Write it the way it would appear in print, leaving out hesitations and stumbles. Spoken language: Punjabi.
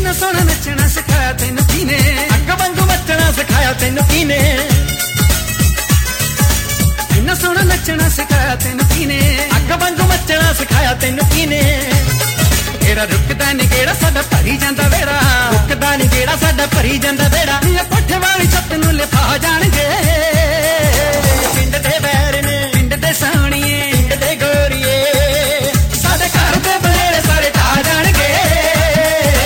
ਕਿੰਨਾ ਸੋਹਣਾ ਨੱਚਣਾ ਸਿਖਾਇਆ ਤੈਨੂੰ ਕਿਨੇ, ਅੱਗ ਵਾਂਗੂ ਮੱਚਣਾ ਸਿਖਾਇਆ ਤੈਨੂੰ ਕਿਨੇ, ਕਿੰਨਾ ਸੋਹਣਾ ਨੱਚਣਾ ਸਿਖਾਇਆ ਤੈਨੂੰ ਕਿਨੇ, ਅੱਗ ਵਾਂਗੂ ਮੱਚਣਾ ਸਿਖਾਇਆ ਤੈਨੂੰ ਕਿਨੇ। ਕਿਹੜਾ ਰੁਕਦਾ ਨੀ ਕਿਹੜਾ ਸਾਡਾ ਭਰੀ